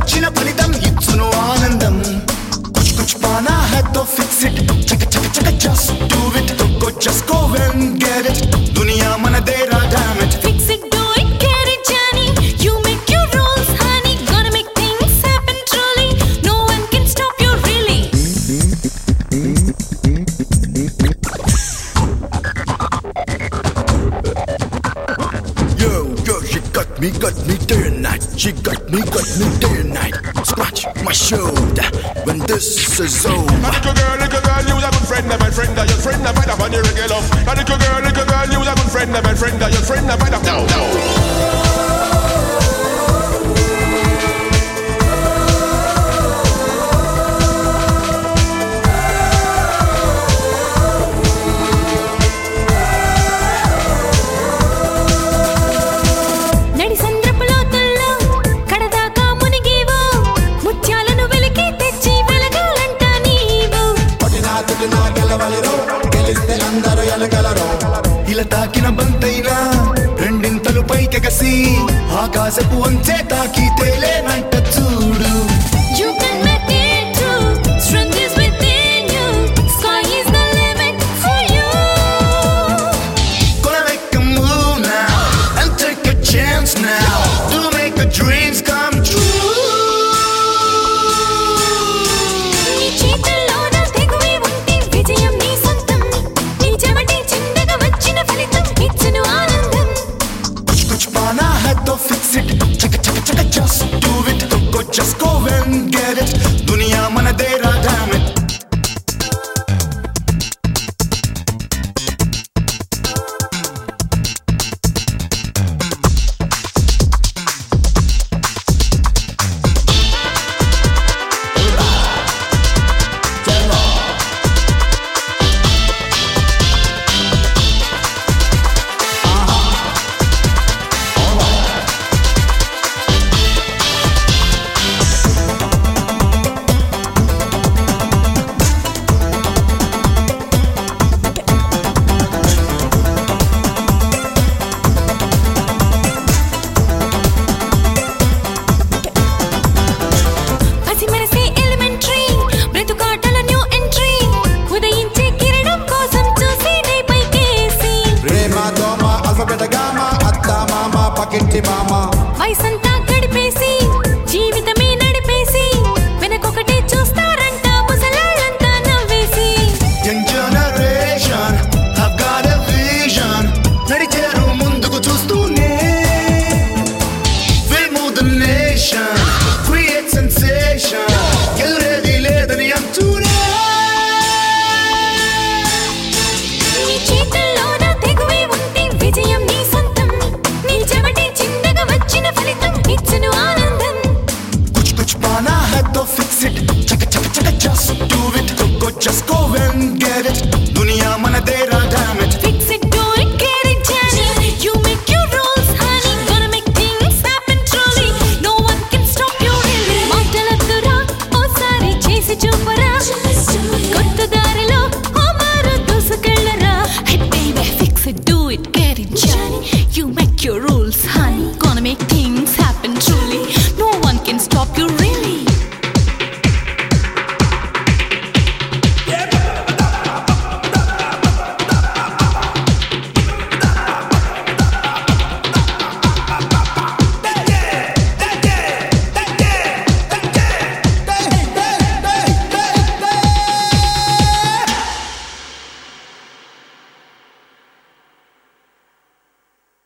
వచ్చిన ఫలితం ఇచ్చును ఆనందం కుచ్ కుచ్ పానా హై తో ఫిక్స్ ఇట్ చక చక చక జస్ట్ డూ ఇట్ తో just go and get it దునియా మనదే రా damn it Fix it, do it, get it, Johnny. You make your rules, honey. Gonna make things happen truly. No one can stop you, really. Yo, she got me day and night. She got me day and night. Scratch my shoulder when this is over. Little girl, you's a good friend, my friend, your friend, my friend, on your regular. Little girl, you's a good friend, my friend, your friend, my friend. No. నడి సంద్రపు లోతుల్లో కడదాకా మునిగివో ముత్యాలను వెలికి తెచ్చి వెలగాలంట నీవు ఇలా తాకిన బంతైనా రెండింతలు పైకెగసి ఆకాశపు వంచే తాకి తేలేనంట చూడు You can make it true. Strength is within you. Sky is the limit for you. Gonna make a move now and take a chance now to make the dreams come true. నీ చేతుల్లోన తెగువే ఉంటే విజయం నీ సొంతం. నీ చెమటి చిందగా వచ్చిన ఫలితం ఇచ్చును ఆనందం. Kuch kuch paana hai to fix it chaka chaka chaka just do it to just go and get it duniya manade ra damn it పసిమనసే ఎలిమెంటరీ బ్రతుకాటల న్యూ ఎంట్రీ ఉదయించే కిరణం కోసం చూసి నీ పైకేసి Rema, doma, alphabet, gamma, atta, mama, pakinti, mama. వయసంతా